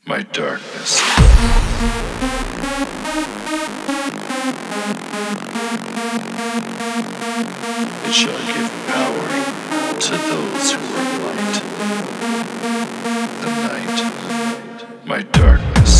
my darkness. It shall give power to those who are light. The night, my darkness.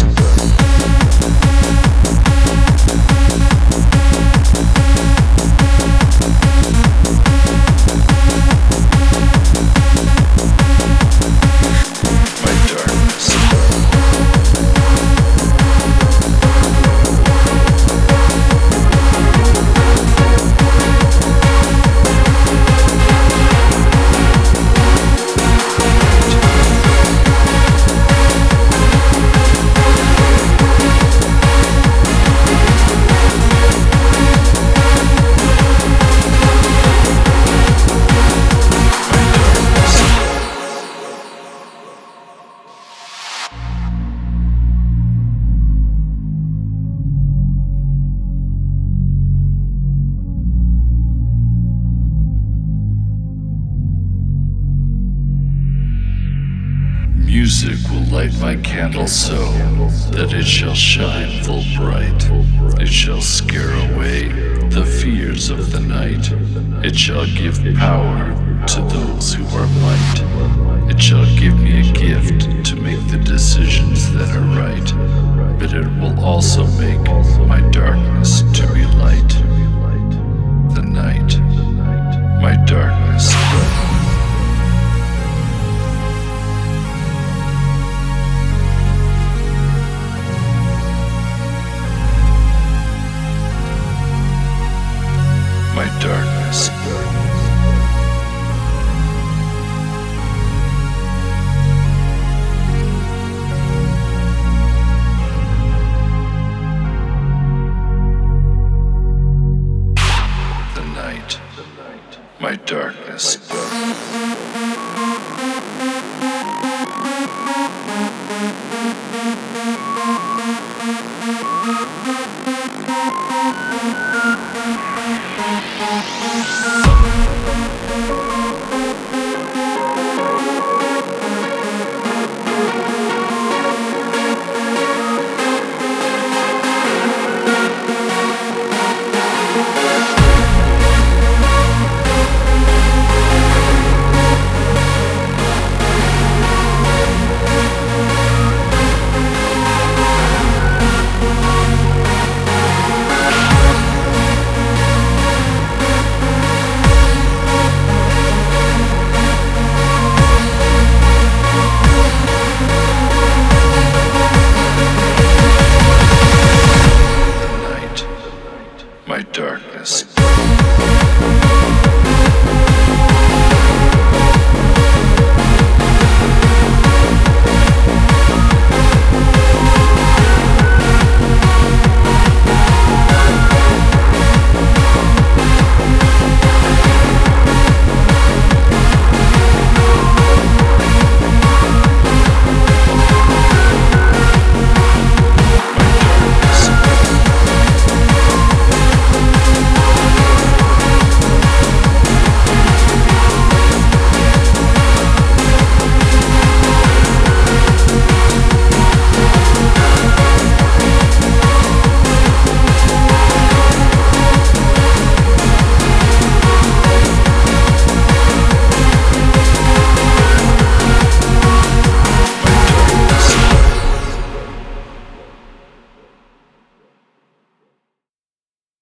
Music will light my candle so that it shall shine full bright. It shall scare away the fears of the night. It shall give power to those who are light. It shall give me a gift to make the decisions that are right. But it will also make